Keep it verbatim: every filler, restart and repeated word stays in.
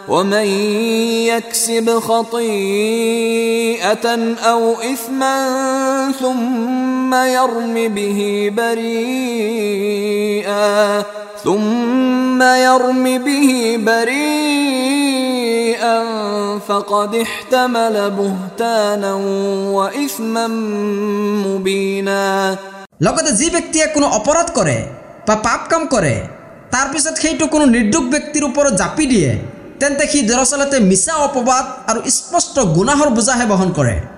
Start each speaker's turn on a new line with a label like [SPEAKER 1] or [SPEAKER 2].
[SPEAKER 1] ومن يكسب خطيئة أو إثما ثم يرم به بريئا ثم يرم به بريئا فقد احتمل بهتانا وإثما مبينا
[SPEAKER 2] লগতে যে ব্যক্তিয়ে কোনো অপরাধ কৰে বা পাপ কাম কৰে তাৰ পিছত সেইটো কোনো নিৰ্দোষ ব্যক্তিৰ ওপৰত জাপি দিয়ে তেন্তে সি দৰাচলতে মিছা অপবাদ আৰু স্পষ্ট গুনাহৰ বোজাহে বহন কৰে।